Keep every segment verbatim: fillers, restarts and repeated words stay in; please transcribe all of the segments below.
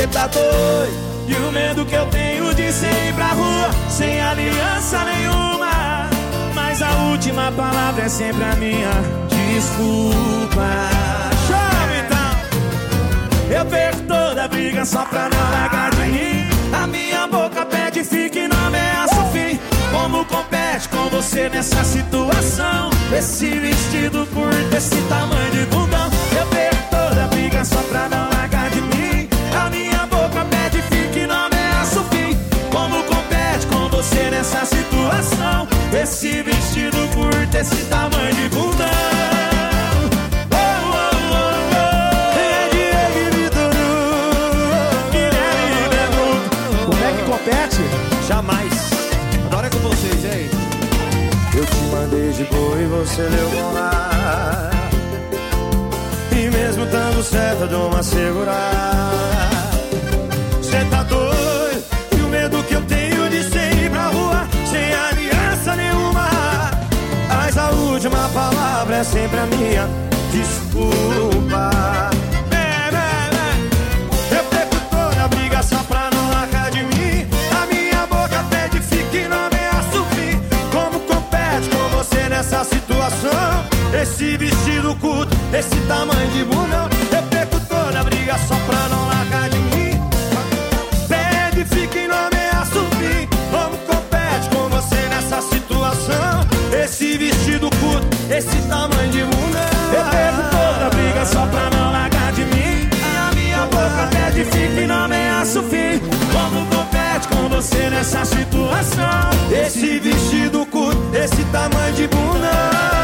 cê tá doido. E o medo que eu tenho de ser ir pra rua sem aliança nenhuma. Mas a última palavra é sempre a minha desculpa. Chama então. Eu perco toda a briga só pra não largar de mim. A minha boca pede fique e não ameaça o fim. Como compete com você nessa situação? Esse vestido curto, esse tamanho de bundão. Eu perco toda a briga só pra não largar de mim. A minha boca pede fique e não ameaça o fim. Como compete com você nessa situação? Esse vestido curto, esse tamanho de bundão. Oh, oh, oh, oh. É Diego e Vitor, Guilherme e Benuto. Como é que compete? Jamais. Agora é com vocês, hein? Eu te mandei de boa e você leu com ar. E mesmo dando certo eu dou uma segurada. Cê tá doido. E o medo que eu tenho de ser ir pra rua sem aliança nenhuma. Mas a última palavra é sempre a minha desculpa. É, é, é. Eu perco toda a briga só pra não largar de mim. A minha boca pede fique e não ameaça o fim. Como compete com você nessa situação? Esse vestido curto, esse tamanho de bundão. Eu perco toda a briga só pra não largar de mim. Pede fique e não ameaça o fim. Como compete com você nessa situação? Esse vestido curto, esse tamanho de bundão. Eu perco toda a briga só pra não largar de mim. A minha boca pede fique e não ameaça o fim. Como compete com você nessa situação? Esse vestido curto, esse tamanho de bundão.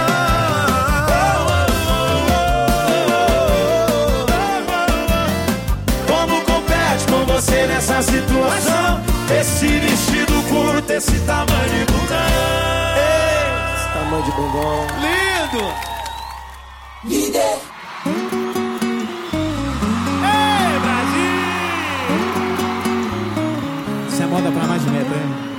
Como compete com você nessa situação? Esse vestido curto, esse tamanho de bundão. Esse tamanho de bundão. Lindo! Líder. Ei, Brasil! Isso é moda pra mais de metro, hein?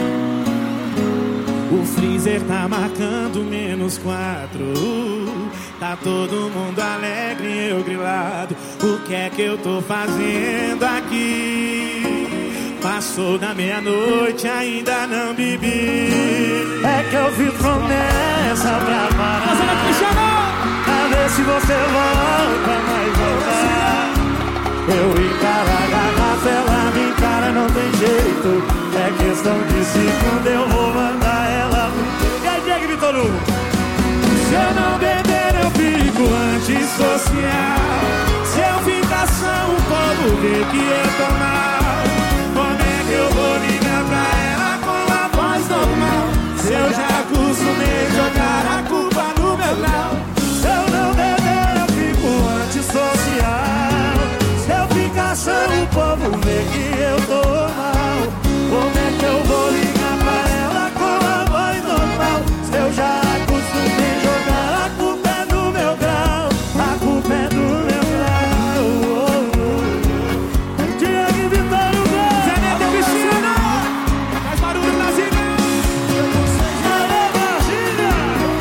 O freezer tá marcando menos quatro. Tá todo mundo alegre e eu grilado. O que é que eu tô fazendo aqui? Passou da meia-noite, ainda não bebi. É que eu fiz promessa pra parar. Mas ela Cristiano! Pra ver se você volta, mas voltar. Eu encaro a garrafa, ela me encara, não tem jeito. É questão de segundo, eu vou mandar ela. E aí, Diego e Vitor Hugo? Se eu não beber, eu fico antissocial. Se eu ficar só, o povo vê que eu tô mal. Como é que eu vou ligar pra ela com a voz normal? Se eu já acostumei jogar a culpa no meu grau. Se eu não beber, eu fico antissocial. Se eu ficar só, o povo vê que eu tô mal. Como é que eu vou ligar pra ela com a voz normal? Se eu já acostumei jogar, a culpa é do meu grau. A culpa é do meu grau. Oh, oh. Diego e Vitor Hugo. Zé Neto e Cristina! Faz barulho na Zília! Alô, Brasília!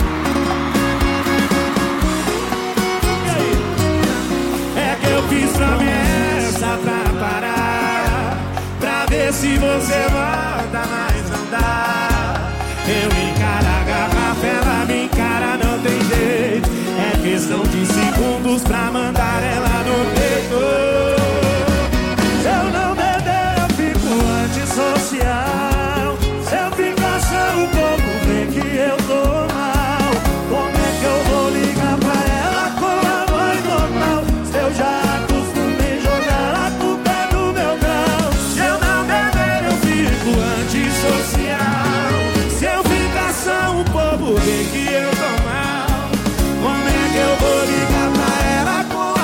E aí? É que eu fiz promessa pra parar, pra ver se você volta, mas não dá. Eu encaro a garrafa, ela me encara, não tem jeito. É questão de segundos pra mandar ela no peito. Se eu não beber, eu fico antissocial. Se eu ficar só, o povo vê que eu tô mal. Como é que eu vou ligar pra ela com a voz normal? Se eu já acostumei jogar, a culpa é do meu grau. Se eu não beber, eu fico antissocial. Se eu ficar só, o povo vê que eu tô mal. Como é que eu vou ligar pra ela com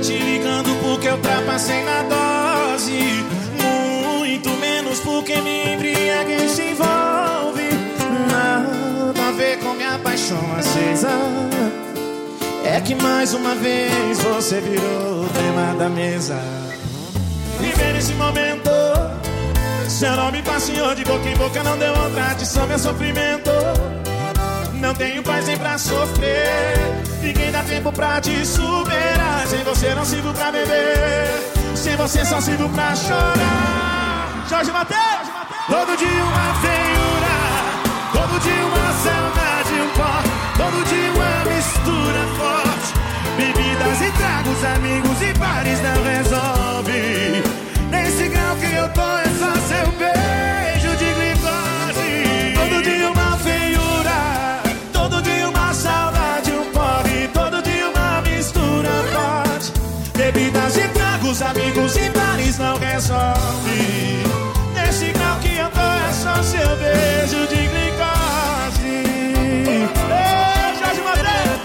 te ligando porque eu ultrapassei na dose. Muito menos porque me embriaguei se envolve. Nada a ver com minha paixão acesa. É que mais uma vez você virou o tema da mesa. Viver nesse momento, seu nome passeou de boca em boca, não deu outra adição, meu sofrimento. Não tenho paz nem pra sofrer, ninguém dá tempo pra te superar. Sem você não sirvo pra beber, sem você só sirvo pra chorar. Jorge Mateus! Todo dia uma feiura, todo dia uma saudade, um pó, todo dia uma mistura forte. Bebidas e tragos, amigos e bares não resolve. Nesse grau que eu tô é só seu beijo de glicose. Todo dia uma feiura, todo dia uma saudade, um porre, todo dia uma mistura forte. Bebidas e tragos, amigos e bares não resolve. Nesse grau que eu tô é só seu beijo de glicose. Ei, Jorge Mateus!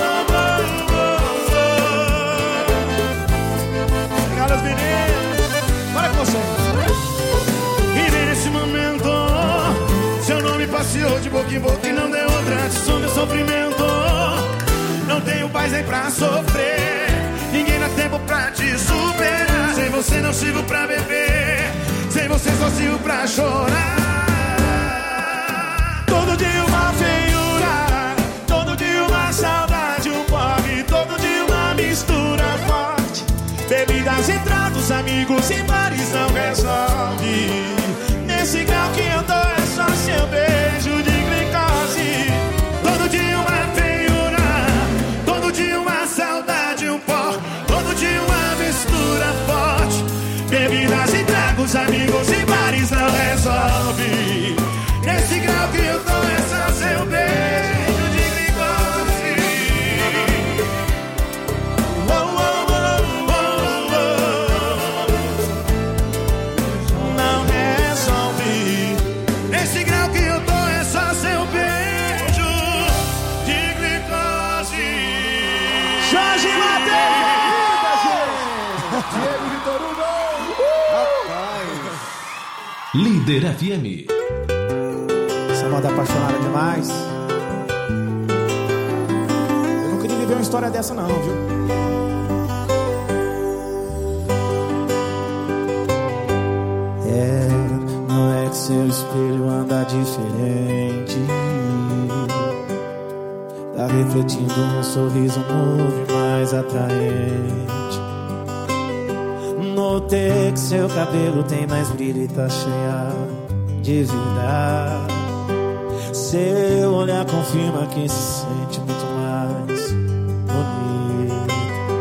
Obrigado, os meninos. Bora com você. E nesse momento, seu nome passeou de boca em boca e não deu outra adição, meu sofrimento. Não tenho paz nem pra sofrer, ninguém dá tempo pra te superar. Sem você não sirvo pra beber, sem você só sirvo pra chorar. Todo dia uma feiura, todo dia uma saudade, um pobre, todo dia uma mistura forte. Bebidas e tragos, amigos e bares não resolve. Nesse grau que eu tô é só seu beijo de glicose. Todo dia uma feiura, todo dia uma saudade, um pó, todo dia uma mistura forte. Bebidas e tragos, amigos e bares não resolve. Nesse grau que eu tô é só seu beijo de glicose. Oh, oh, oh, oh, oh. Não resolve. Nesse grau que eu tô é só seu beijo de glicose. Jorge Mateus! Diego Vitor Hugo! Líder F M. Essa moda apaixonada demais. Eu não queria viver uma história dessa não, viu? É, não é que seu espelho anda diferente. Tá refletindo um sorriso novo e mais atraente. Notei que seu cabelo tem mais brilho e tá cheia de vida. Seu olhar confirma que se sente muito mais bonito.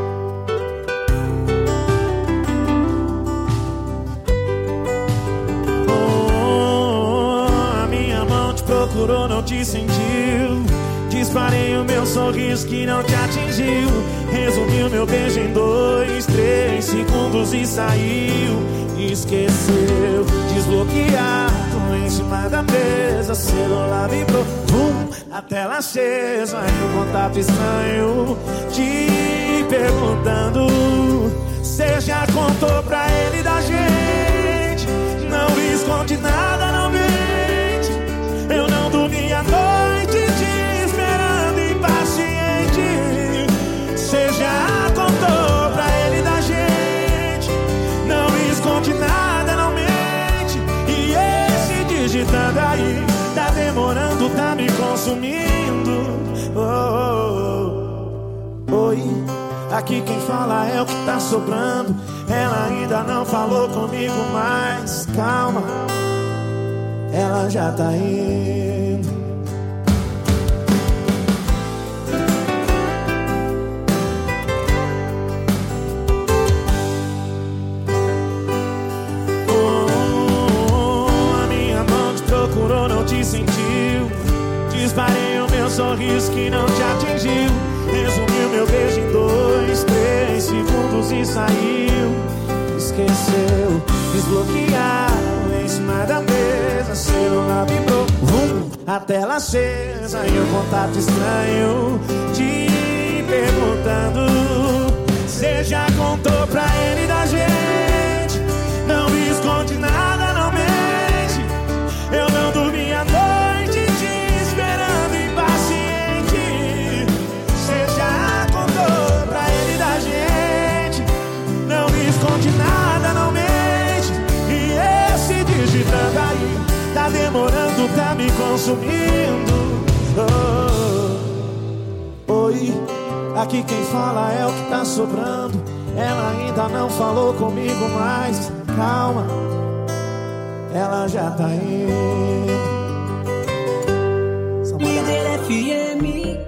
Oh, a minha mão te procurou, não te sentiu. Disparei o meu sorriso que não te atingiu. Resumiu meu beijo em dois, três segundos e saiu. Esqueceu, desbloqueado em cima da mesa. Celular vibrou, bum, a tela acesa. E um contato estranho te perguntando. Cê já contou pra ele da gente? Não esconde nada, não mente. Eu não dormi a noite te esperando impaciente. Cê já contou pra ele da gente? Não esconde nada, não mente. E esse digitando aí tá demorando, tá me consumindo. Oh, oh, oh. Oi, aqui quem fala é o que tá soprando. Ela ainda não falou comigo, mas calma, ela já tá indo. Procurou, não te sentiu. Disparei o meu sorriso que não te atingiu. Resumiu meu beijo em dois, três segundos e saiu. Esqueceu, desbloqueado em cima da mesa. Celular vibrou, vum, a tela acesa. E um contato estranho te perguntando. Cê já consumindo. Oh, oi, aqui quem fala é o que tá sobrando. Ela ainda não falou comigo, mas calma, ela já tá indo. Líder F M.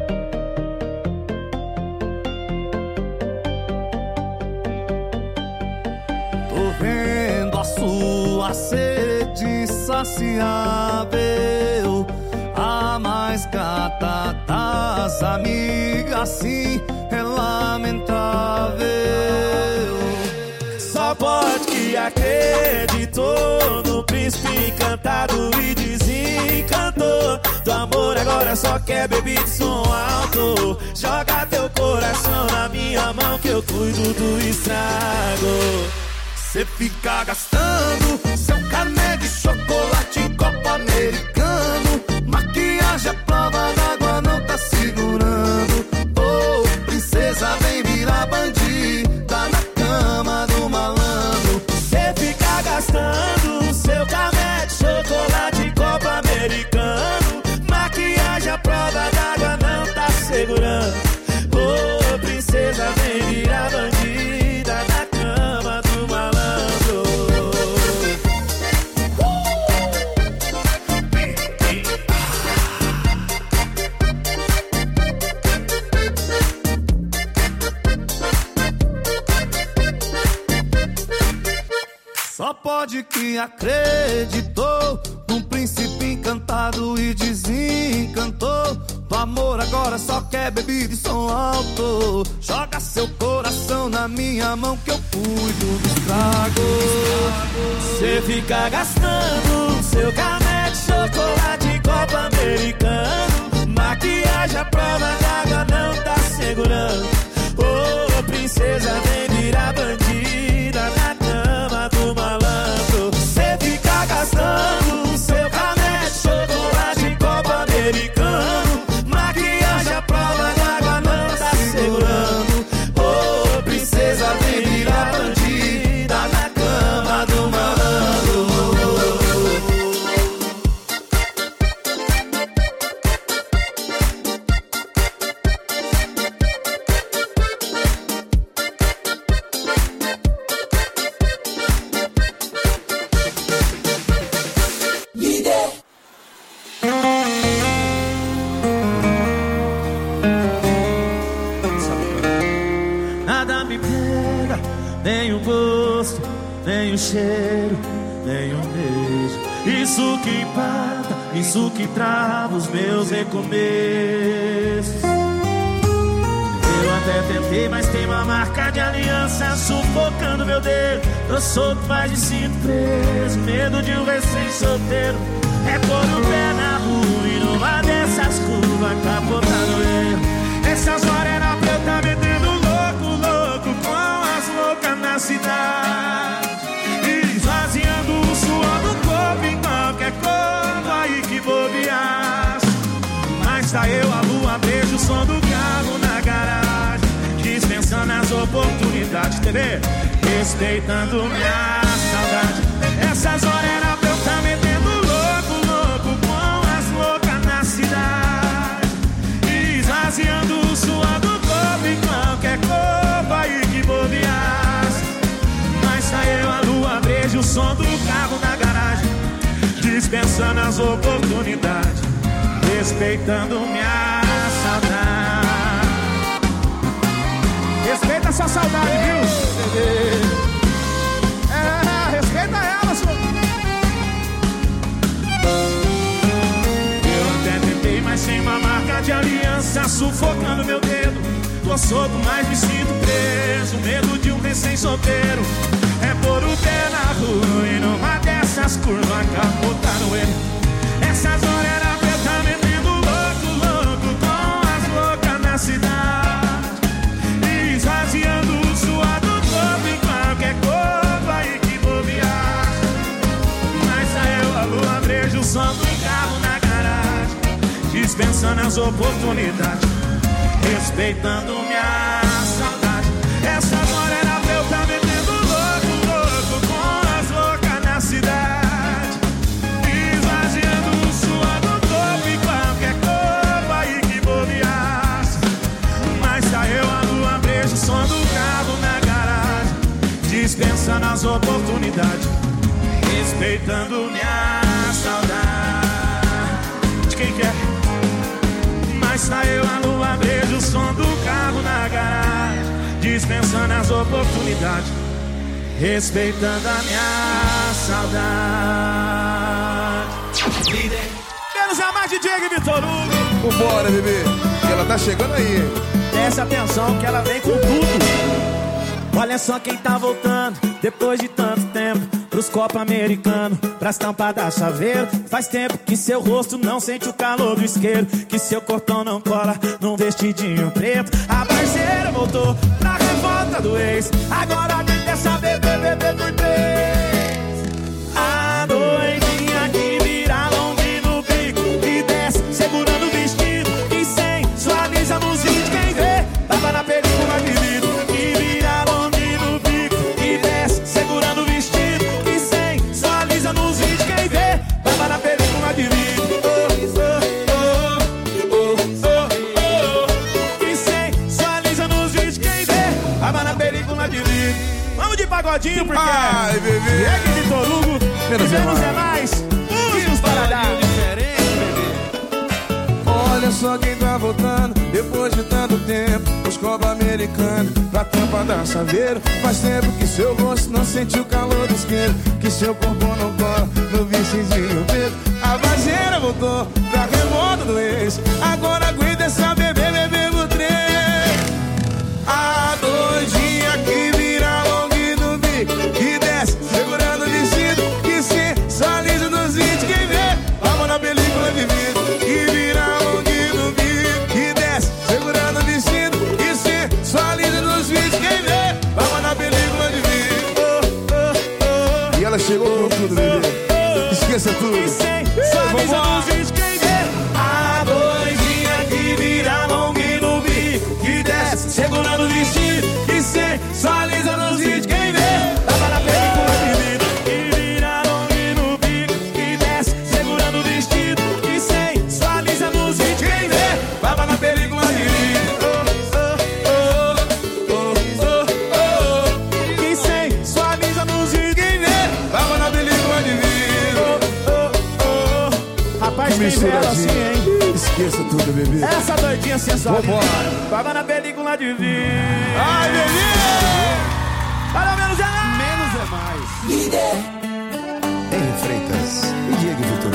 Tô vendo a sua sede insaciável, a mais gata das amigas, sim, é lamentável. Só pode que acreditou no príncipe encantado e desencantou. Do amor agora só quer beber de som alto. Joga teu coração na minha mão que eu cuido do estrago. Cê fica gastando seu carné de chocolate em copo americano. Maquiagem à prova d'água não tá segurando. Oh, princesa, vem virar bandida na cama do malandro. Cê fica gastando seu carné de chocolate em copo americano. Maquiagem à prova d'água não tá segurando. Oh, princesa, vem virar bandida na cama do malandro. Só pode que acreditou num príncipe encantado e desencantou. Do amor agora só quer bebida e som alto. Joga seu coração na minha mão que eu cuido do estrago. Cê fica gastando seu carné de chocolate em copo americano. Maquiagem à prova d'água não tá segurando. Oh, princesa, vem virar bandida na cama do malandro. Cê fica gastando seu carné de chocolate em copo americano. Maquiagem à prova d'água não tá segurando. Oh, princesa, vem virar bandida na cama do malandro. Nada me pega, nem o gosto, nem o cheiro, nem um beijo. Isso que empata, isso que trava os meus recomeços. Eu até tentei, mas tem uma marca de aliança sufocando meu dedo. Tô solto, mas me sinto preso. Medo de um recém-solteiro é pôr o pé na rua e numa dessas curvas capotar no erro. Essas horas era pra eu tá metendo louco, louco com as loucas na cidade, esvaziando o suor do corpo em qualquer corpo aí que bobeasse. Mas tá eu, a lua, beijo, o som do carro na garagem, dispensando as oportunidades, T V, respeitando minha saudade. Essas horas era pra eu tá metendo louco, louco com as loucas na cidade, esvaziando o suor do corpo em qualquer corpo aí que bobeasse. Mas tá eu, a lua, beijo, o som do carro na garagem, dispensando as oportunidades, respeitando minha saudade. Respeita essa saudade, viu? É, respeita ela, senhor. Eu até tentei, mas sem uma marca de aliança sufocando meu dedo. Tô solto, mas me sinto preso. Medo de um recém-solteiro é pôr o pé na rua e numa dessas curvas capotar no erro. Essas horas era pra eu tá metendo louco, louco com as loucas na cidade, esvaziando o suor do corpo em qualquer corpo aí que bobear. Mas tá eu, a lua, beijo, o som do carro na garagem, dispensando as oportunidades, respeitando minha saudade. Essas horas era pra eu tá metendo louco, louco com as loucas na cidade, esvaziando o suor do dispensando as oportunidades, respeitando minha saudade. De quem quer? Mas saiu a lua, vejo o som do carro na garagem, dispensando as oportunidades, respeitando a minha saudade. Menos a mais D J Vitor Hugo. Vambora, bebê, que ela tá chegando aí. Presta atenção que ela vem com tudo. Olha só quem tá voltando, depois de tanto tempo, pros copos americanos, pras tampas da chaveiro. Faz tempo que seu rosto não sente o calor do isqueiro, que seu cortão não cola num vestidinho preto. A parceira voltou pra revolta do ex, agora quem quer saber beber, beber por três. A doidinha que vira longe no bico e desce segurando o vestido, que sensualiza nos vídeos. Quem vê, tava na película de vidro. Que vira longe no bico e desce segurando o vestido, que sensualiza nos vídeos. Quem vê, tava na película de vidro. Oh, oh, oh, oh, oh, oh. Que sensualiza nos vídeos. Quem vê, tava na película de vidro. Vamos de pagodinho, porque ai, bebê, é que Vitor Hugo, menos, menos é mais. Músicos para dar diferente, bebê. Olha só quem tá voltando, depois de tanto tempo, os copos americanos, pra tampa da chaveiro. Faz tempo que seu rosto não sentiu o calor do isqueiro, que seu corpo não cola no vestidinho preto. A vazeira voltou pra revolta do ex, agora aguenta essa bebê, bebê por três. A doidinha que vira longe no bico e desce segurando o vestido, que sensualiza nos vídeos. Quem vê, vamos na película de vidro. Que vira longe no bico e desce segurando o vestido, que sensualiza nos vídeos. Quem vê, vamos na película de vidro. Oh, oh, oh. E ela chegou com tudo, bebê. Esqueça tudo. Que sensualiza nos vídeos. Quem vê, a doidinha que vira longe no bico que desce segurando o vestido, que sensualiza nos vídeos. Quem vê, tava na película de vidro. Que vira longe no bico que desce segurando o vestido, que sensualiza nos vídeos. Quem vê, tava na película de vidro. Oh, oh, oh, oh, oh, oh. Que sensualiza nos vídeos. Quem vê, tava na película de vidro. Oh, oh, oh. Rapaz, tem vela assim, hein? Esqueça tudo, bebê. Essa doidinha sensual. Vambora. Tava na película de vidro. Ai, bebê! Para menos é mais. Menos é mais. Henry Freitas e Diego Vitor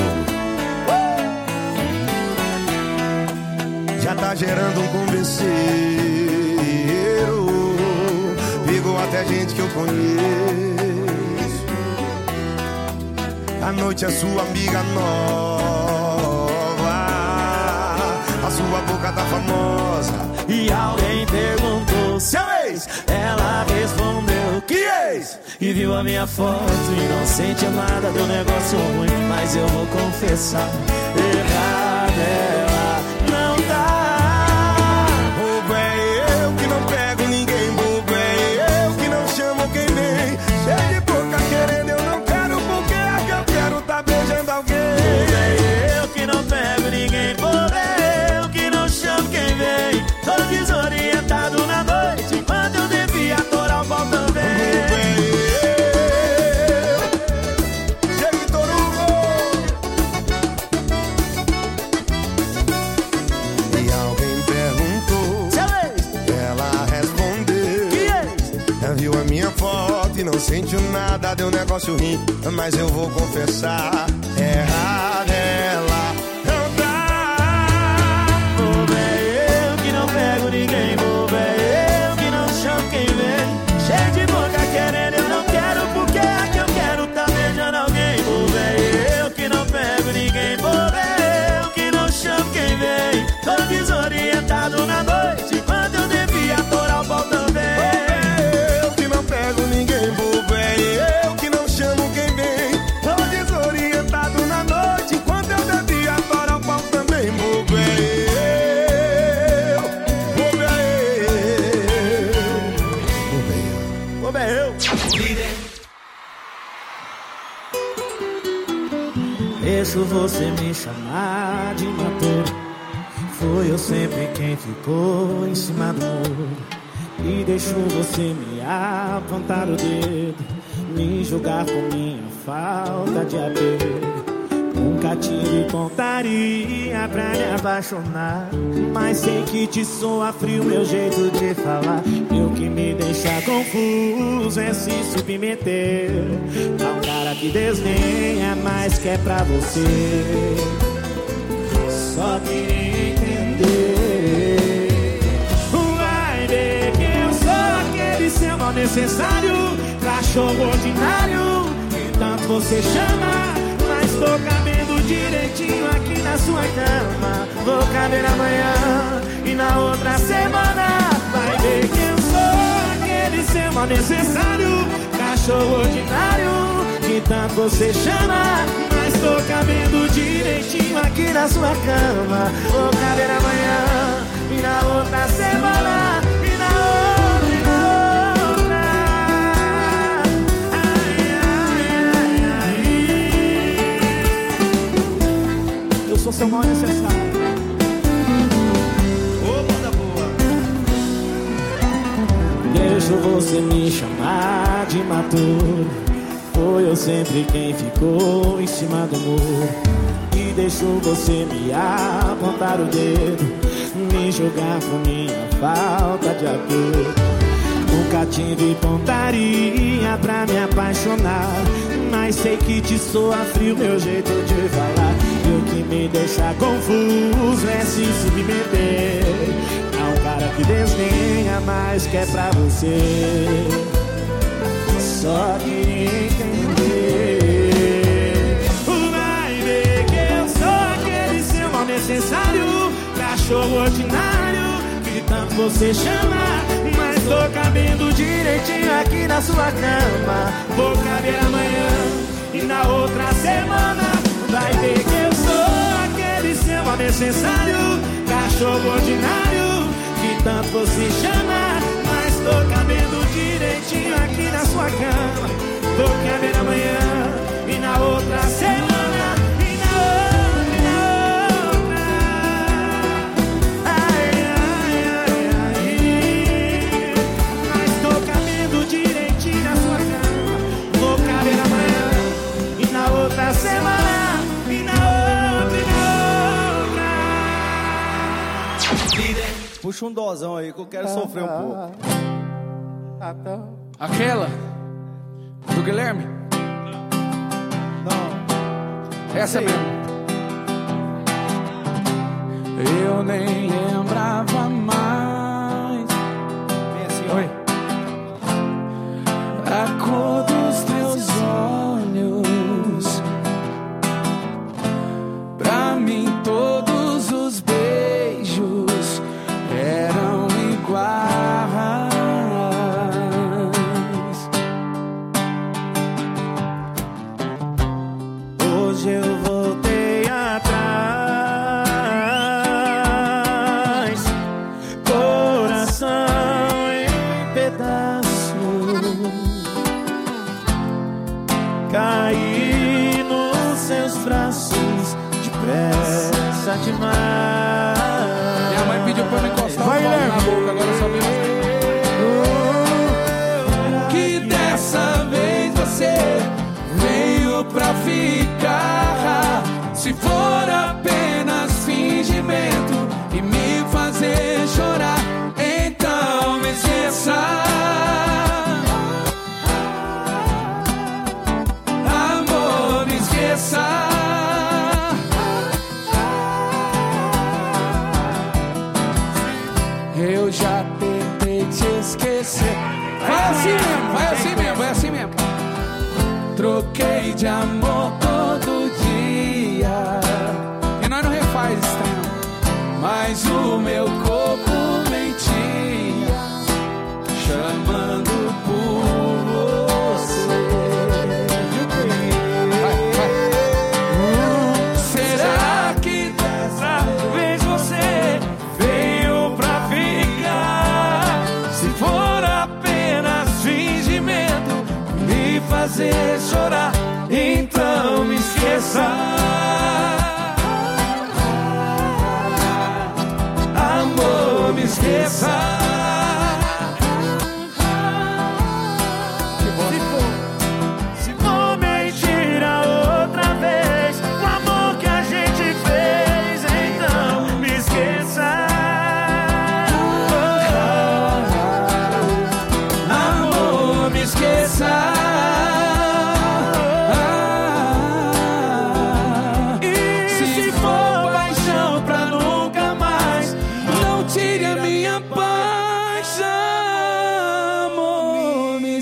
Hugo. Já tá gerando um converseiro, pegou até gente que eu conheço. A noite é sua amiga nova, a sua boca tá famosa. E alguém perguntou seu ex, ela respondeu que ex, e viu a minha foto e não sente nada, deu negócio ruim, mas eu vou confessar, errada ela não tá. Bobo é eu que não pego ninguém, bobo é eu que não chamo quem vem. Cheio de boca querendo, eu não quero, porque é que eu quero tá beijando alguém. Bobo é eu que não pego ninguém, bobo é eu que não chamo quem vem. Tô desorientado na noite, quando eu devia atorar o pau também. Bobo é eu, Diego Vitor Hugo. E alguém perguntou, Seu ex, ela respondeu que ex? ela viu a minha foto e não sentiu nada, deu negócio ruim, mas eu vou confessar, errada ela não tá. Bobo é eu que não pego ninguém, bobo é eu que não chamo quem vem. Cheio de boca querendo, eu não quero, porque é que eu quero tá beijando alguém. Bobo é eu que não pego ninguém, bobo é eu que não chamo quem vem. Tô desorientado na noite, quando eu devia atorar o pau também. Eu que não pego ninguém, bobo é eu que não chamo quem vem. Tô desorientado na noite, enquanto eu devia atorar o pau também. Bobo é eu, bobo é eu, bobo é eu. Bobo é eu. Deixo você me chamar de matou. Foi eu sempre quem ficou em cima do muro e deixou você me apontar o dedo. me julgar por minha falta de apego. Nunca tive pontaria pra me apaixonar, mas sei que te soa frio meu jeito de falar. E o que me deixa confuso é se submeter a um cara que desdenha, mas que é pra você. Só queria entender. Vai ver que eu sou aquele seu mal necessário, cachorro ordinário, que tanto você chama. Mas tô cabendo direitinho aqui na sua cama. Vou caber amanhã e na outra semana. Vai ver que eu sou aquele seu mal necessário, cachorro ordinário, que tanto você chama. Mas tô cabendo direitinho aqui na sua cama. Vou caber amanhã e na outra semana. E na outra, e na outra. Ai, ai, ai, ai. Eu sou seu mal necessário. Opa, da boa. Deixo você me chamar de maturo. Foi eu sempre quem ficou em cima do muro e deixou você me apontar o dedo, me julgar por minha falta de apego. Nunca tive pontaria pra me apaixonar, mas sei que te soa frio meu jeito de falar. E o que me deixa confuso é se submeter a um cara que desdenha, mas que é pra você. Só queria entender. Vai ver que eu sou aquele seu mal necessário, cachorro ordinário, que tanto você chama. Mas tô cabendo direitinho aqui na sua cama. Vou caber amanhã e na outra semana. Vai ver que eu sou aquele seu mal necessário, cachorro ordinário, que tanto você chama. Mas tô cabendo direitinho aqui na sua cama. Vou caber amanhã e na outra semana. E na outra, e na outra. Ai, ai, ai, ai. Mas tô cabendo direitinho na sua cama. Vou caber amanhã e na outra semana. E na outra, e na outra. Puxa um dozão aí que eu quero sofrer um pouco. Aquela do Guilherme? Não. Essa mesmo. Eu nem lembrava mais. Vem assim, Oi. A cor dos teus olhos. Pra mim todos os beijos eram iguais. Hoje eu voltei atrás, coração em pedaços. Caí nos seus braços depressa demais. Minha mãe pediu pra eu me encostar Vai, o pau na Guilherme. boca, agora eu só vi mais. Que dessa vez você veio pra ficar. Se for apenas fingimento e me fazer chorar, então me esqueça. Amor, me esqueça. Eu já tentei te esquecer. Vai assim mesmo, vai assim mesmo, vai assim mesmo. Troquei de amor todo dia. E nós não refaz isso, tá? Mas o meu corpo mentia, chamando por você. Vai, vai. Será que dessa vez você veio pra ficar? Se for apenas fingimento, me fazer chorar, então me esqueça. Amor, me esqueça. Se for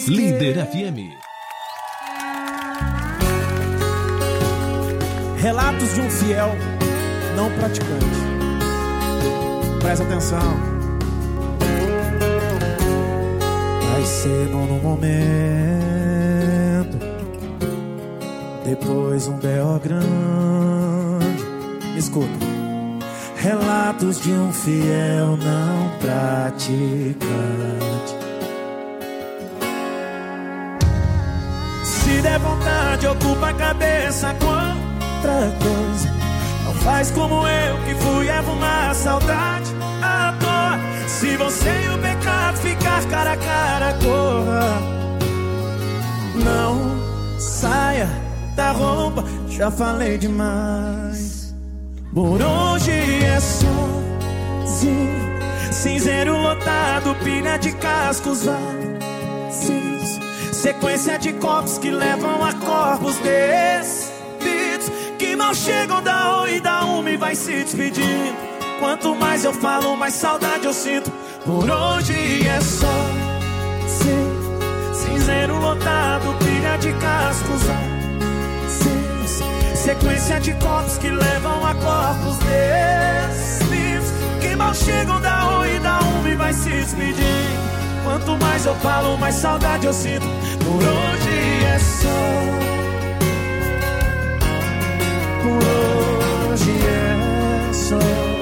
Líder F M. Relatos de um fiel não praticante. Presta atenção. Vai ser bom no momento, depois um B O grande. Me escuta. Relatos de um fiel não praticante. Se der vontade, ocupa a cabeça com outra coisa. Não faz como eu que fui arrumar a saudade à toa. Se você e o pecado ficar cara a cara, corra. Não saia da roupa, já falei demais. Por hoje é sozinho, cinzeiro lotado, pilha de cascos vazios, sequência de copos que levam a corpos desvidos, que mal chegam da oi e da uma e vai se despedindo. Quanto mais eu falo, mais saudade eu sinto. Por hoje é sozinho, cinzeiro lotado, pilha de cascos vazios, sequência de copos que levam a corpos desvios, que mal chegam da oi e da uma e vai se despedir. Quanto mais eu falo, mais saudade eu sinto. Por hoje é só, por hoje é só.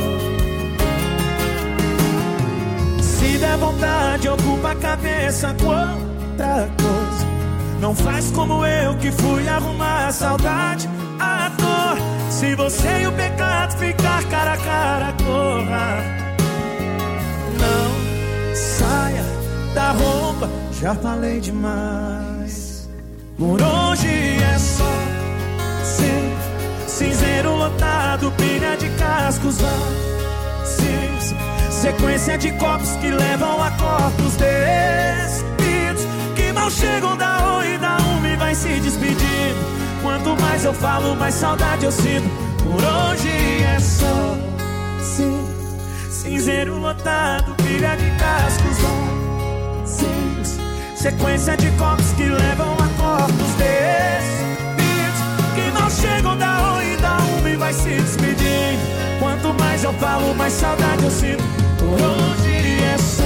Se der vontade, ocupa a cabeça com outra coisa. Não faz como eu que fui arrumar a saudade à toa. Se você e o pecado ficar cara a cara, corra. Não saia da roupa, já falei demais. Por hoje é só sim, cinzeiro lotado, pilha de cascos vazios, sequência de copos que levam a corpos despidos, que mal chegam da oi e da uma e vai se despedindo. Quanto mais eu falo, mais saudade eu sinto. Por hoje é só sim, cinzeiro lotado, pilha de cascos vazios, sequência de copos que levam a corpos despidos, que mal chegam da oi e da uma e vai se despedir. Quanto mais eu falo, mais saudade eu sinto. Por hoje é só,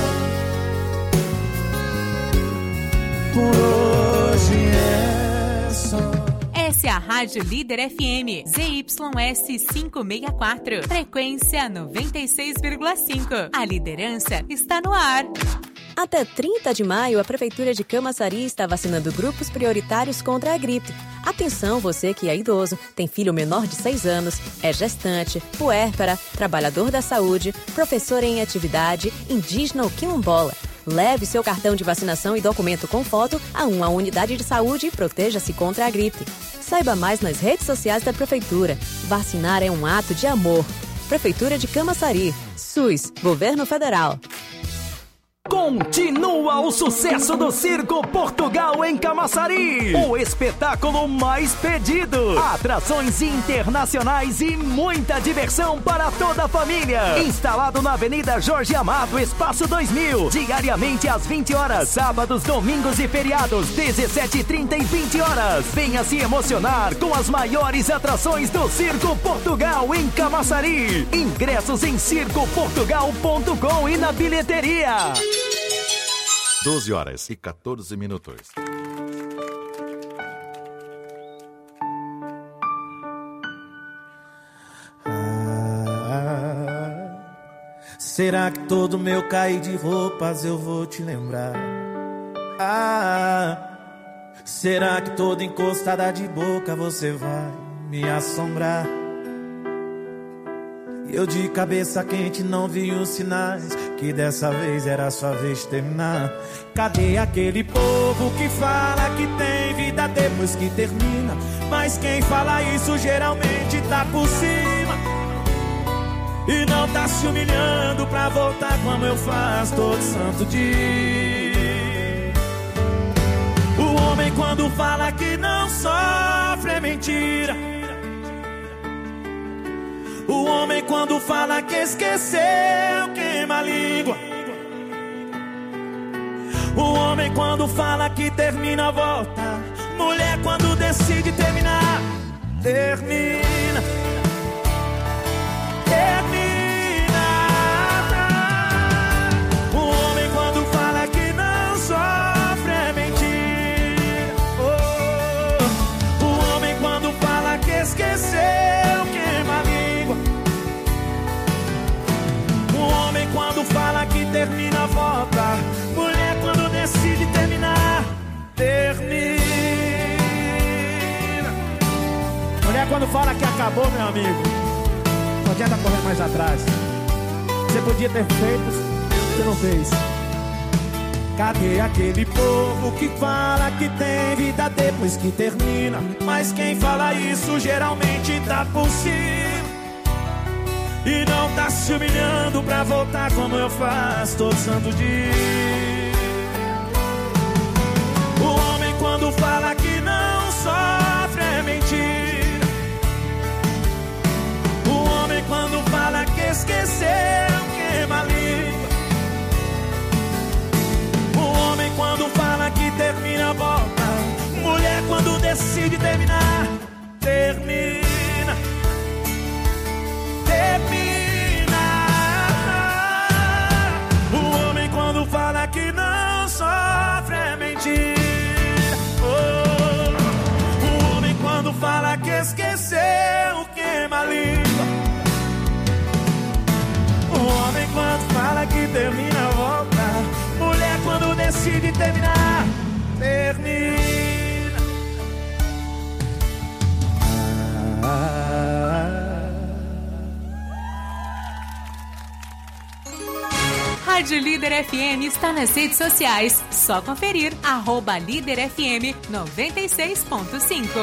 por hoje é só. Essa é a Rádio Líder F M, Z Y S quinhentos e sessenta e quatro, frequência noventa e seis vírgula cinco. A liderança está no ar. Até trinta de maio, a Prefeitura de Camaçari está vacinando grupos prioritários contra a gripe. Atenção, você que é idoso, tem filho menor de seis anos, é gestante, puérpera, trabalhador da saúde, professor em atividade, indígena ou quilombola. Leve seu cartão de vacinação e documento com foto a uma unidade de saúde e proteja-se contra a gripe. Saiba mais nas redes sociais da Prefeitura. Vacinar é um ato de amor. Prefeitura de Camaçari. SUS, Governo Federal. Continua o sucesso do Circo Portugal em Camaçari, o espetáculo mais pedido, atrações internacionais e muita diversão para toda a família. Instalado na Avenida Jorge Amado, Espaço dois mil, diariamente às vinte horas, sábados, domingos e feriados, dezessete e trinta e vinte horas. Venha se emocionar com as maiores atrações do Circo Portugal em Camaçari. Ingressos em circo portugal ponto com e na bilheteria. doze horas e quatorze minutos. Ah, será que todo meu cair de roupas eu vou te lembrar? Ah, será que toda encostada de boca você vai me assombrar? Eu de cabeça quente não vi os sinais que dessa vez era sua vez de terminar. Cadê aquele povo que fala que tem vida depois que termina? Mas quem fala isso geralmente tá por cima e não tá se humilhando pra voltar como eu faço todo santo dia. O homem quando fala que não sofre é mentira. O homem quando fala que esqueceu queima a língua. O homem homem quando fala que termina, volta. Mulher quando decide terminar, termina. Termina. O homem quando fala que não sofre é mentira. Oh. O homem quando fala que esqueceu, queima a língua. O homem quando fala que termina, volta. Mulher quando decide terminar, termina. Mulher quando fala que acabou, meu amigo, não adianta correr mais atrás. Você podia ter feito, você não fez. Cadê aquele povo que fala que tem vida depois que termina? Mas quem fala isso geralmente tá por cima e não tá se humilhando pra voltar como eu faço todo santo dia. O homem quando fala que não sofre é mentira. O homem quando fala que esqueceu, queima a língua. O homem quando fala que termina, volta. Mulher quando decide terminar, termina. Termina. O homem quando fala que não sofre é mentira. Oh. O homem quando fala que esqueceu, queima a língua. O homem quando fala que termina, volta. Mulher quando decide terminar, termina. Rádio Líder F M está nas redes sociais. Só conferir. Arroba Líder F M noventa e seis ponto cinco.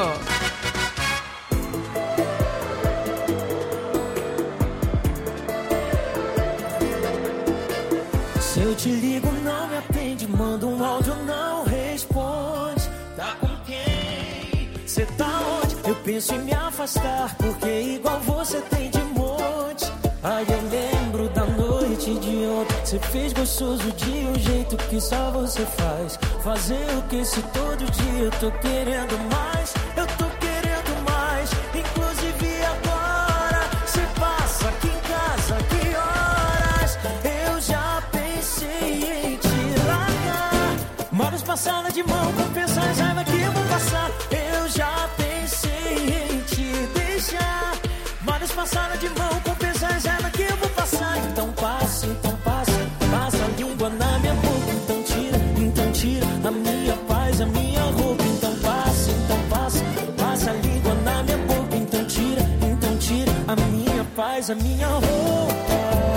Se eu te ligo, não me atende. Manda um áudio, não responde. Tá com quem? Cê tá onde? Eu penso em me afastar, porque igual você tem de monte. Aí eu lembro da noite de ontem. Cê fez gostoso de um jeito que só você faz. Fazer o que se todo dia eu tô querendo mais. Eu tô querendo mais. Inclusive agora cê passa aqui em casa, que horas? Eu já pensei em te largar. Moras passada de mão, compensa as raiva que eu vou passar. Eu já pensei em te deixar. Moras passada de mão, compensa as raiva que eu vou passar. Então passa, então passa. Passa a língua na minha boca. Então tira, então tira a minha paz, a minha roupa. Então passa, então passa. Passa a língua na minha boca. Então tira, então tira a minha paz, a minha roupa.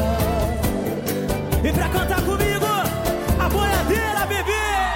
E pra cantar comigo, a boiadeira, bebê!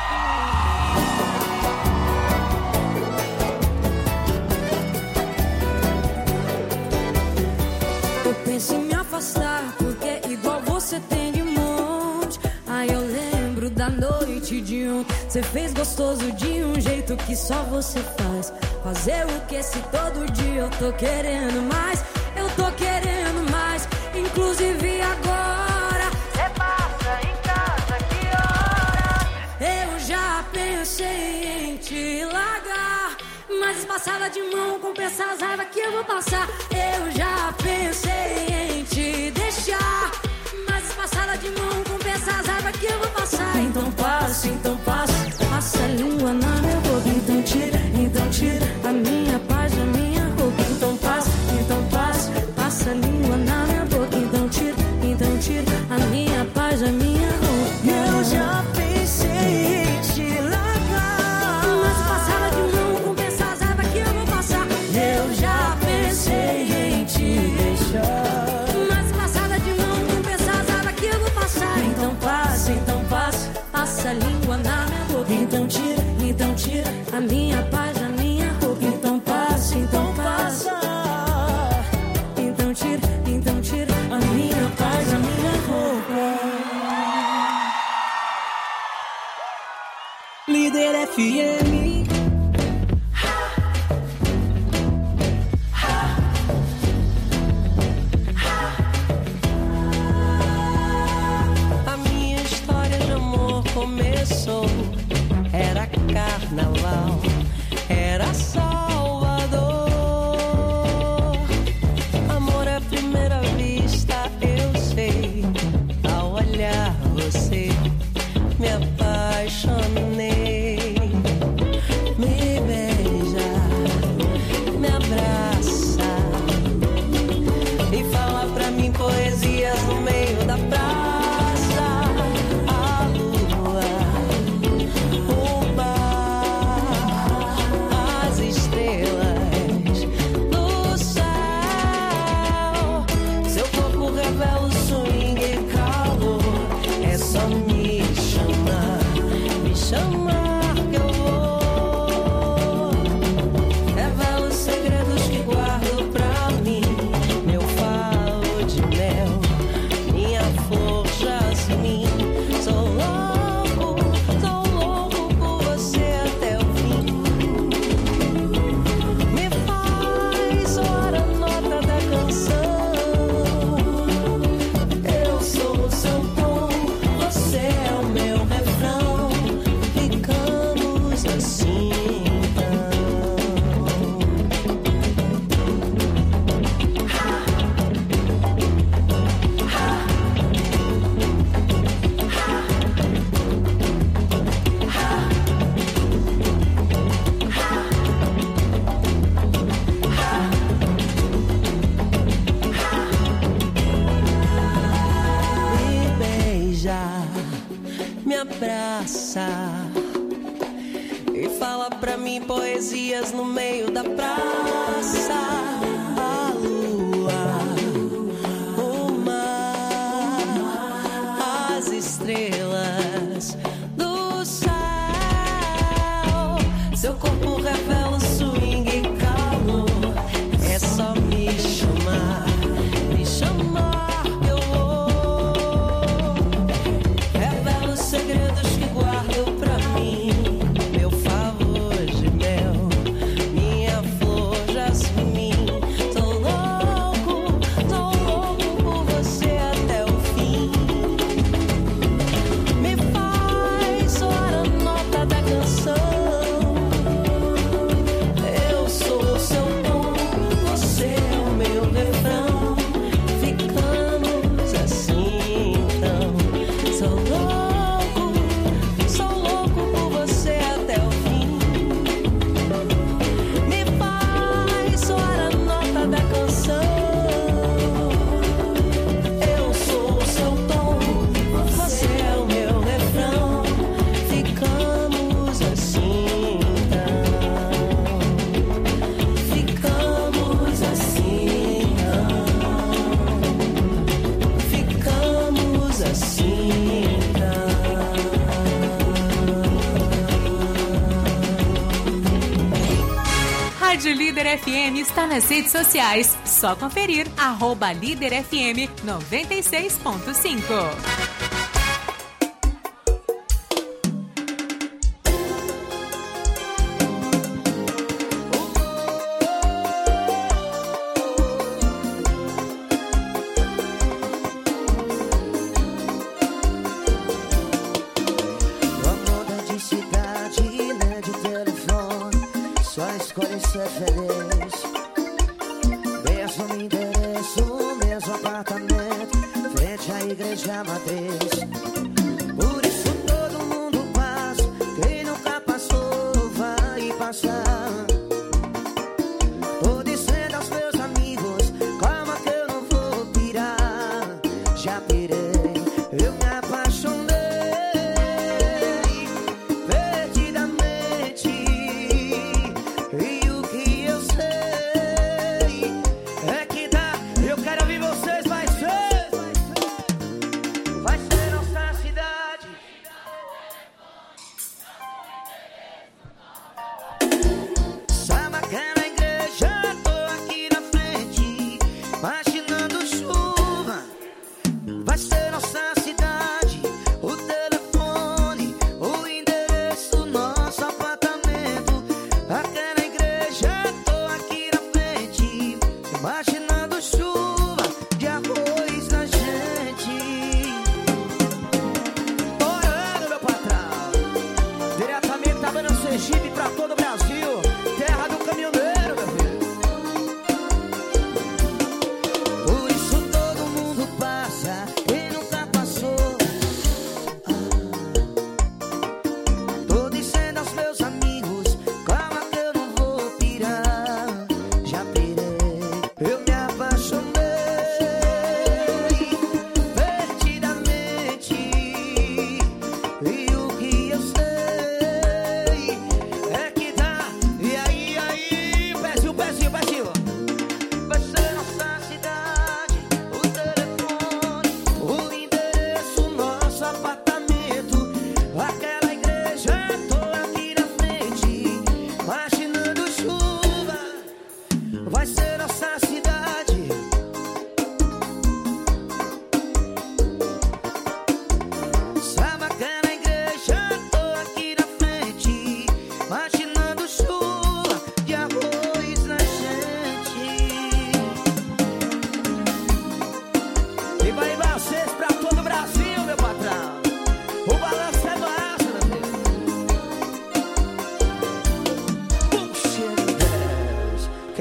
Eu penso em me afastar, porque igual você tem de monte. Aí eu lembro da noite de ontem. Você fez gostoso de um jeito que só você faz. Fazer o que se todo dia eu tô querendo mais. Eu tô querendo mais. Inclusive agora cê passa em casa, que hora? Eu já pensei em te largar, mas passada de mão compensa as raivas que eu vou passar. Eu já pensei em te deixar, mas passada de mão compensa as raivas que eu vou passar. Então passa, então passa. Passa a língua na minha boca. Então tira, então tira a minha paz, a minha roupa. Então passa, então passa. Passa a língua na minha boca. Então tira, então tira a minha paz, a minha roupa. Eu já pensei em te largar, mas passada de mão compensa as raivas que eu vou passar. eu já pensei em te deixar. Mas passada de mão compensa as raivas que eu vou passar. Então passa, então passa. Passa a língua na minha boca. Então tira, Então tira a minha paz, a minha roupa. então passa, então passa. Então tira, então tira A minha paz, a minha roupa. Líder F M. A minha história de amor começou carnaval era Salvador. Amor à primeira vista, eu sei. Ao olhar você, me apaixonei. Me beija, me abraça e fala pra mim poesias no meio da praça. A lua, o mar, as estrelas do céu. Seu corpo revela o swing e calor. É só me chamar, me chamar que eu vou. Revela os segredos que guardo pra mim. Meu favo de mel, minha flor jasmim. Sou louco, sou louco por você até o fim. Me faz soar a nota da canção. Eu sou o seu tom, você é o meu refrão. Ficamos assim então. Me beija, me abraça e fala pra mim poesias no meio da praça. A lua, o mar, as estrelas do céu. Seu corpo revela o swing e calor. É só me chamar, me chamar que eu vou. Revela os segredos que guardo pra mim. Meu favor de mel, minha flor jasmim. Sou louco, sou louco por você até o fim. Me faz soar a nota da canção. Eu sou o seu tom, você é o meu refrão. Ficamos assim então. Sou louco, sou louco por você até o fim. Me faz soar a nota da canção. Eu sou o seu tom, você é o meu refrão. Ficamos assim então. Ficamos assim então. Ficamos assim então. Rádio Líder F M está nas redes sociais. Só conferir. Arroba Líder F M noventa e seis ponto cinco. Não muda de cidade, nem de telefone. Só escolhe ser feliz. Mesmo endereço, mesmo apartamento, frente à igreja matriz. Por isso todo mundo passa. Quem nunca passou vai passar. Tô dizendo aos meus amigos, calma que eu não vou pirar. Já pirei, eu me apaixonei perdidamente. E o que eu sei é que dá. Eu quero ouvir vocês, vai ser, vai ser.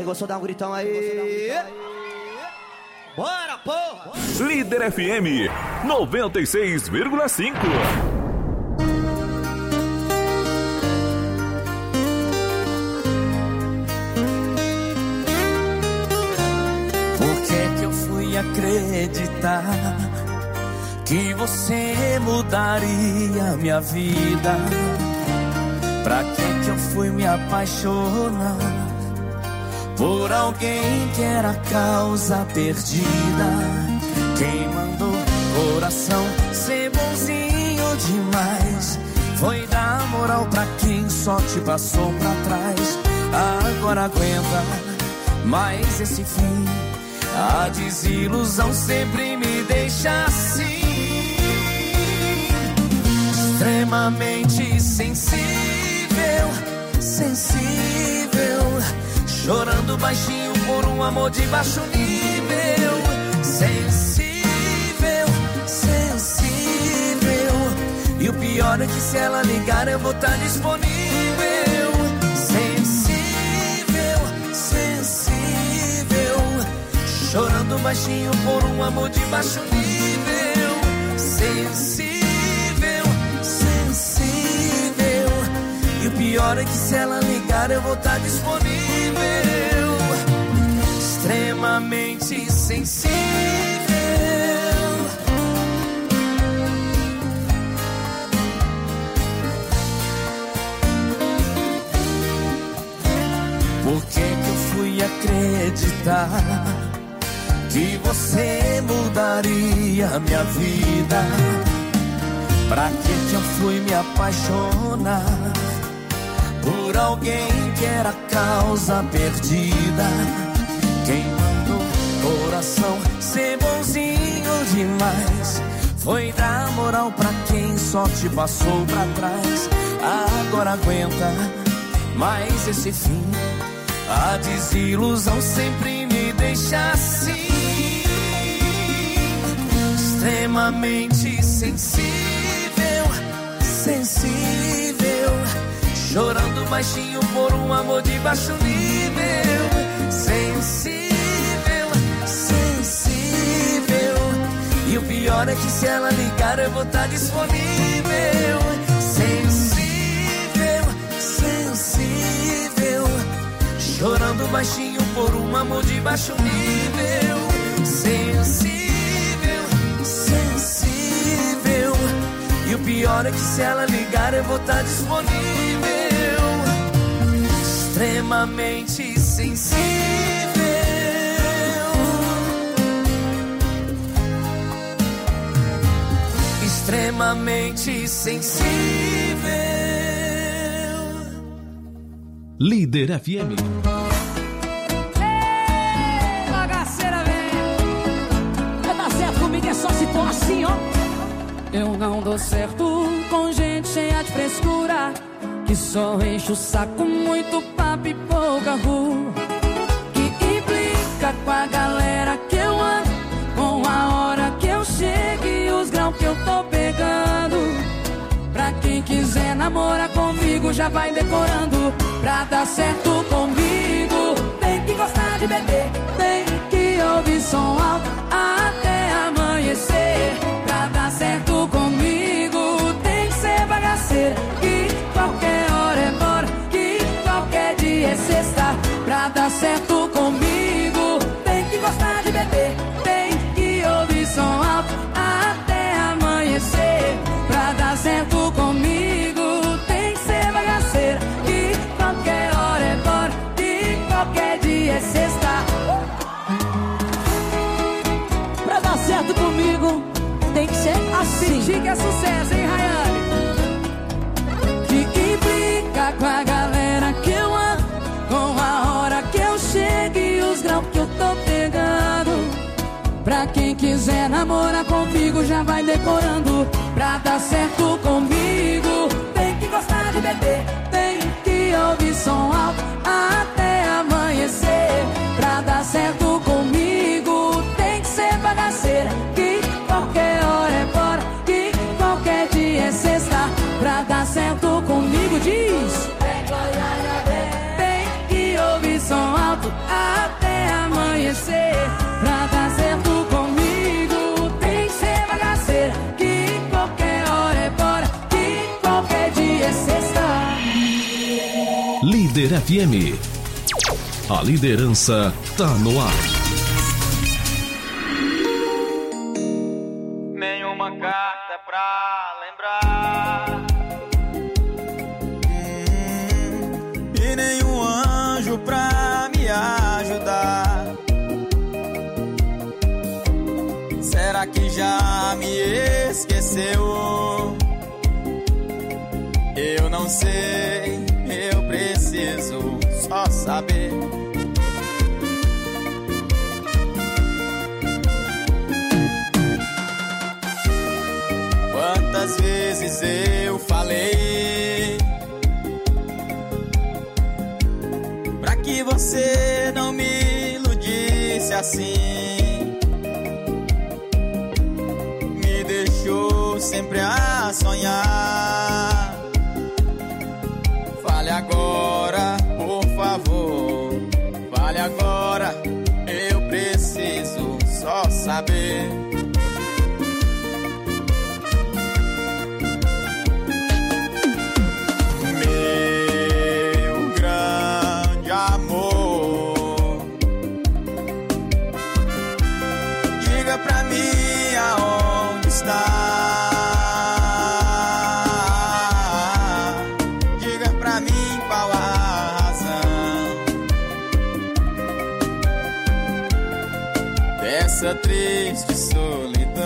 gostou, dá um gritão aí. Bora, porra! Líder F M noventa e seis vírgula cinco. Por que que eu fui acreditar que você mudaria minha vida? Pra que que eu fui me apaixonar por alguém que era causa perdida? Quem mandou o coração ser bonzinho demais foi dar moral pra quem só te passou pra trás. Agora aguenta mais esse fim. A desilusão sempre me deixa assim, extremamente sensível, sensível, chorando baixinho por um amor de baixo nível. Sensível, sensível, e o pior é que se ela ligar eu vou estar disponível. Sensível, sensível, chorando baixinho por um amor de baixo nível. Sensível, sensível, e o pior é que se ela ligar eu vou estar disponível. Extremamente sensível. Por que que eu fui acreditar que você mudaria minha vida? Pra que que eu fui me apaixonar por alguém que era causa perdida? Quem mandou o coração ser bonzinho demais foi dar moral pra quem só te passou pra trás. Agora aguenta mais esse fim. A desilusão sempre me deixa assim, extremamente sensível, sensível, chorando baixinho por um amor de baixo nível. Sensível, sensível, e o pior é que se ela ligar eu vou estar disponível. Sensível, sensível, chorando baixinho por um amor de baixo nível. Sensível, sensível, e o pior é que se ela ligar eu vou estar disponível. Extremamente sensível. Extremamente sensível. Líder F M. Ei, bagaceira, vem. Vai dar certo comigo, é só se for assim, ó. Eu não dou certo com gente cheia de frescura, que só enche o saco, muito papo e pouca rua, que implica com a galera que eu ando, com a hora que eu chego e os graus que eu tô pegando. Pra quem quiser namorar comigo já vai decorando. Pra dar certo comigo tem que gostar de beber, tem que ouvir som alto até amanhecer. Pra dar certo comigo tem que ser bagaceira, que qualquer hora é bora, que qualquer dia é sexta. Pra dar certo comigo tem que gostar de beber, tem que ouvir som alto até amanhecer. Pra dar certo comigo tem que ser bagaceira, que qualquer hora é bora, que qualquer dia é sexta. Pra dar certo comigo tem que ser assim. Sentir que é sucesso, hein, Rayane? Que implica com a galera que eu ando, com a hora que eu chego e os graus que eu tô pegando. Pra quem quiser namorar comigo já vai decorando. Pra dar certo comigo tem que gostar de beber, tem que ouvir som alto até amanhecer. Pra dar certo comigo tem que ser bagaceira, que qualquer hora é bora, que qualquer dia é sexta. Pra dar certo comigo diz: tem que ouvir som alto Líder F M. A liderança tá no ar. Nenhuma carta pra lembrar, hum, e nenhum anjo pra me ajudar. Será que já me esqueceu? Eu não sei, eu preciso só saber. Quantas vezes eu falei pra que você não me iludisse assim, me deixou sempre a sonhar. Fale agora, por favor, fale agora, eu preciso só saber. Meu grande amor, diga pra mim aonde está. Essa triste solidão.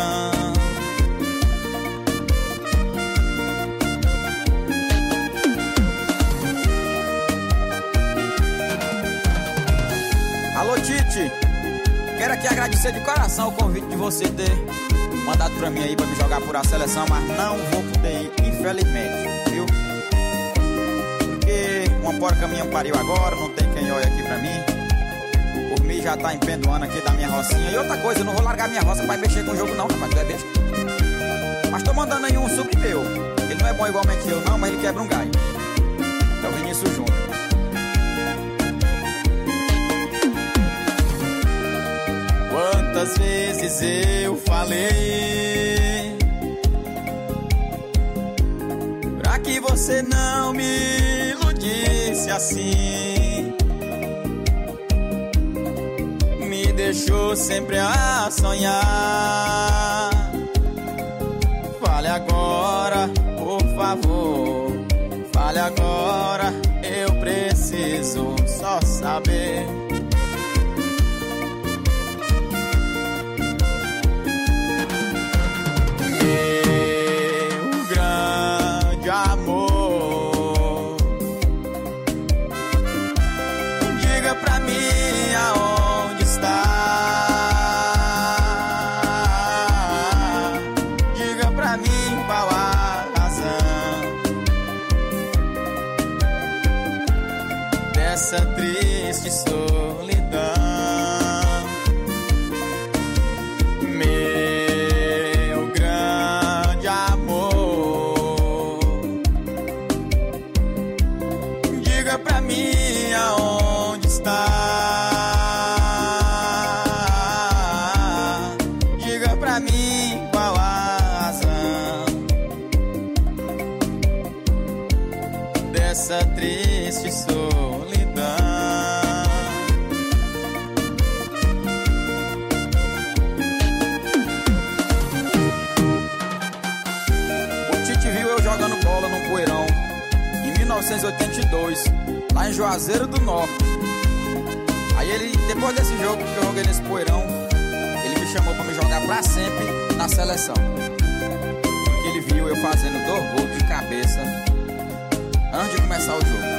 Alô, Tite, quero aqui agradecer de coração o convite de você ter mandado pra mim aí pra me jogar por a seleção, mas não vou poder ir, infelizmente, viu? Porque uma porca minha pariu agora, não tem quem olhe aqui pra mim. Por mim já tá empendoando aqui da minha rocinha. E outra coisa, eu não vou largar minha roça pra ir mexer com o jogo não, rapaz, tu é besta. Mas tô mandando aí um sub meu. Ele não é bom igualmente eu não, mas ele quebra um galho. É o Vinícius Júnior. Quantas vezes eu falei pra que você não me iludisse assim, deixou sempre a sonhar. Fale agora, por favor, fale agora, eu preciso só saber. Meu grande amor, diga pra mim aonde está. Essa triste solidão. Meu grande amor, diga pra mim aonde está. Diga pra mim qual a razão dessa triste solidão. Jogando bola no Poeirão em mil novecentos e oitenta e dois, lá em Juazeiro do Norte. Aí ele, depois desse jogo que eu joguei nesse Poeirão, ele me chamou pra me jogar pra sempre na seleção, porque ele viu eu fazendo dois gols de cabeça antes de começar o jogo.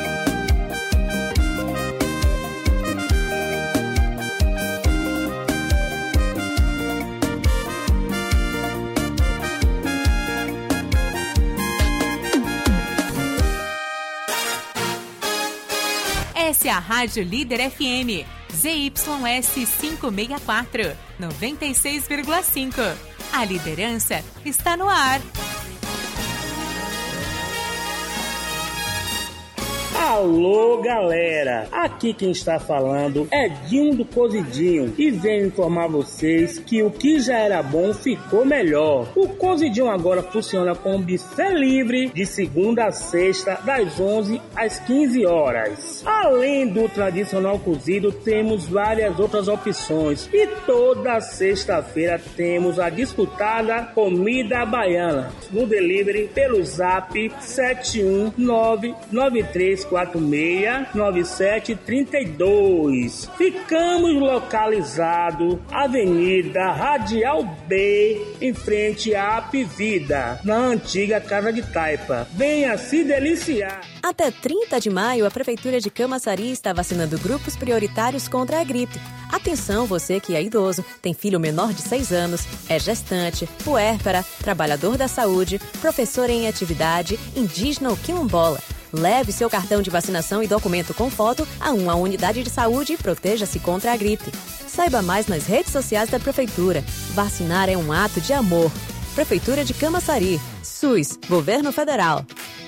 Essa é a Rádio Líder F M, Z Y S quinhentos e sessenta e quatro, noventa e seis vírgula cinco. A liderança está no ar. Alô, galera! Aqui quem está falando é Dinho do Cozidinho e venho informar vocês que o que já era bom ficou melhor. O Cozidinho agora funciona com buffet livre de segunda a sexta, das onze às quinze horas. Além do tradicional cozido, temos várias outras opções e toda sexta-feira temos a disputada comida baiana no delivery pelo zap sete um nove nove três quatro seis nove sete três dois. Ficamos localizados Avenida Radial B, em frente à Apivida, na antiga Casa de Taipa. Venha se deliciar! Até trinta de maio, a Prefeitura de Camaçari está vacinando grupos prioritários contra a gripe. Atenção, você que é idoso, tem filho menor de seis anos, é gestante, puérpera, trabalhador da saúde, professor em atividade, indígena ou quilombola. Leve seu cartão de vacinação e documento com foto a uma unidade de saúde e proteja-se contra a gripe. Saiba mais nas redes sociais da Prefeitura. Vacinar é um ato de amor. Prefeitura de Camaçari. SUS, Governo Federal.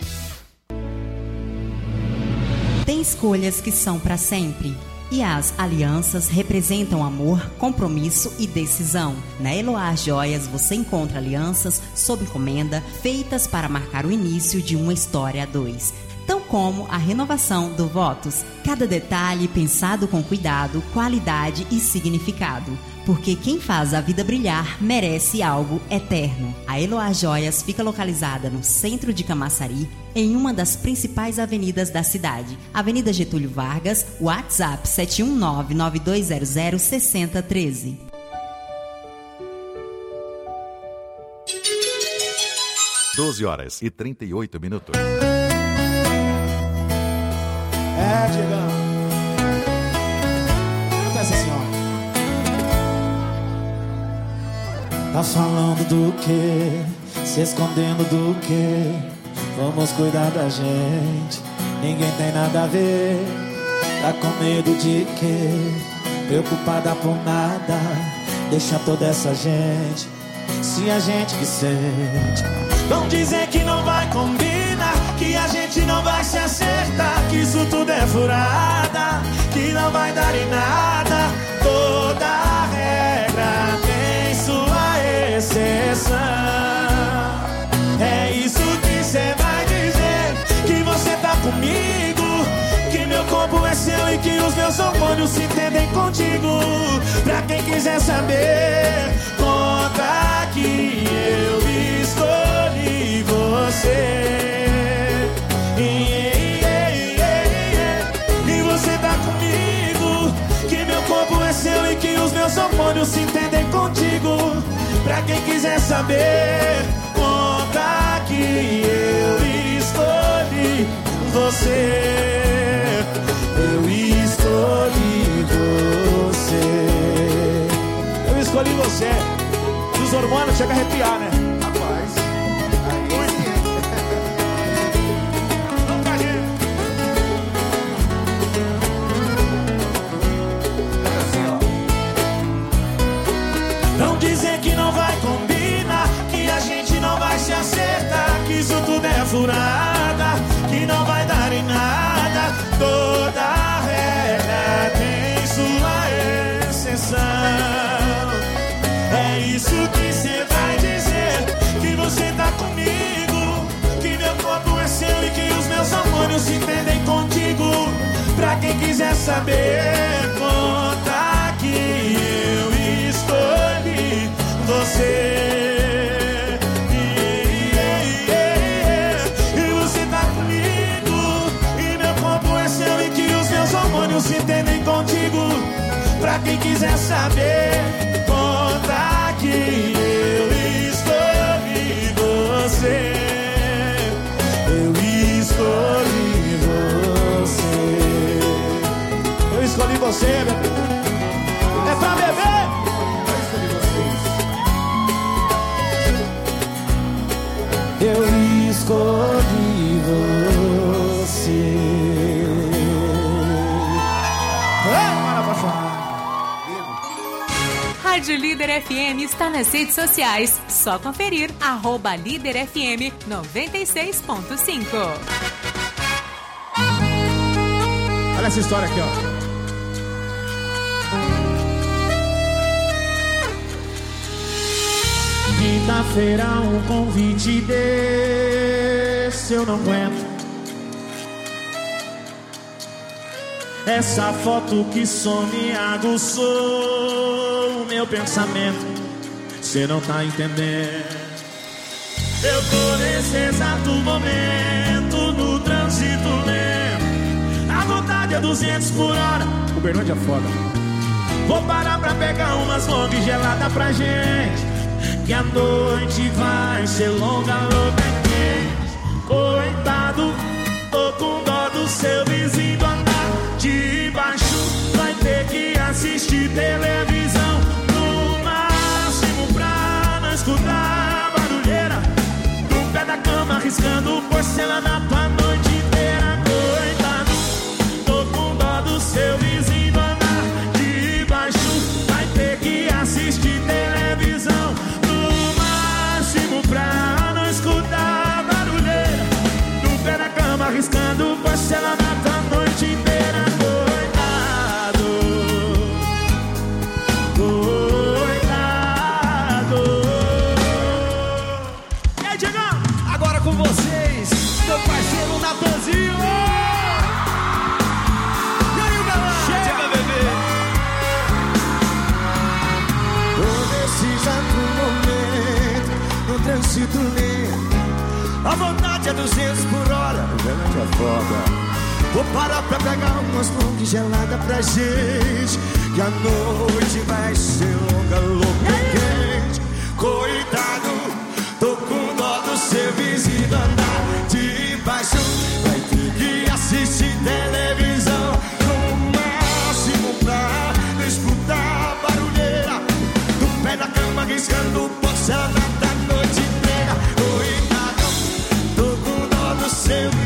Tem escolhas que são para sempre. E as alianças representam amor, compromisso e decisão. Na Eloá Joias você encontra alianças sob encomenda feitas para marcar o início de uma história a dois. Tão como a renovação do Votos. Cada detalhe pensado com cuidado, qualidade e significado. Porque quem faz a vida brilhar merece algo eterno. A Eloá Joias fica localizada no centro de Camaçari, em uma das principais avenidas da cidade. Avenida Getúlio Vargas, WhatsApp sete um nove nove dois zero zero seis zero um três. doze horas e trinta e oito minutos. É, Diegão. Acontece assim, ó. Tá falando do quê? Se escondendo do quê? Vamos cuidar da gente. Ninguém tem nada a ver. Tá com medo de quê? Preocupada por nada. Deixa toda essa gente. Se a gente que sente. Vão dizer que não vai combinar, que a gente não vai se acertar, que isso tudo é furada, que não vai dar em nada. Toda regra tem sua exceção. É isso que cê vai dizer, que você tá comigo, que meu corpo é seu e que os meus hormônios se entendem contigo. Pra quem quiser saber, conta que eu escolhi você. E você tá comigo, que meu corpo é seu e que os meus hormônios se entendem contigo. Pra quem quiser saber, conta que eu escolhi você. Eu escolhi você. Eu escolhi você. Os hormônios chegam a arrepiar, né? Rapaz. Não dizer que não vai combinar, que a gente não vai se acertar, que isso tudo é furada, que não vai dar em nada. Toda regra tem sua exceção. É isso que cê vai dizer, que você tá comigo, que meu corpo é seu e que os meus hormônios se entendem contigo. Pra quem quiser saber, conta que eu escolhi você. E você tá comigo, e meu corpo é seu e que os meus hormônios se entendem contigo. Pra quem quiser saber, conta que eu escolhi você. Eu escolhi você. Eu escolhi você, bebê. É pra beber. Eu escolhi vocês. Eu escolhi você. Rádio Líder F M está nas redes sociais. Só conferir, arroba Líder F M noventa e seis ponto cinco. Olha essa história aqui, ó. Quinta-feira um convite desse eu não aguento. Essa foto que some aguçou o meu pensamento. Cê não tá entendendo. Eu tô nesse exato momento no trânsito lento. A vontade é duzentos por hora. O Bernardo é foda. Vou parar pra pegar umas long geladas pra gente, que a noite vai ser longa, louca e quente. Coitado, tô com dó do seu vizinho do andar de baixo. Vai ter que assistir televisão, no máximo pra não escutar barulheira. No pé da cama, riscando porcelanato a noite inteira. Coitado, tô com dó do seu vizinho do andar de baixo. Vai ter que assistir televisão, pra não escutar barulheira. No pé da cama, arriscando porcelanato a noite inteira. Coitado, coitado. E aí, Diegão? Agora com vocês, meu parceiro Natanzinho. E aí, galera? Chega, bebê. Todo esse exato momento no trânsito lento, a vontade é duzentos por hora. O Vermelho é foda. Vou parar pra pegar umas long geladas pra gente, que a noite vai ser longa, louca e quente. Coitado, tô com dó do seu vizinho andar de baixo. Vai ter que assistir televisão, no máximo pra não escutar barulheira. No pé da cama, riscando porcelanato a noite inteira. Coitado, tô com dó do seu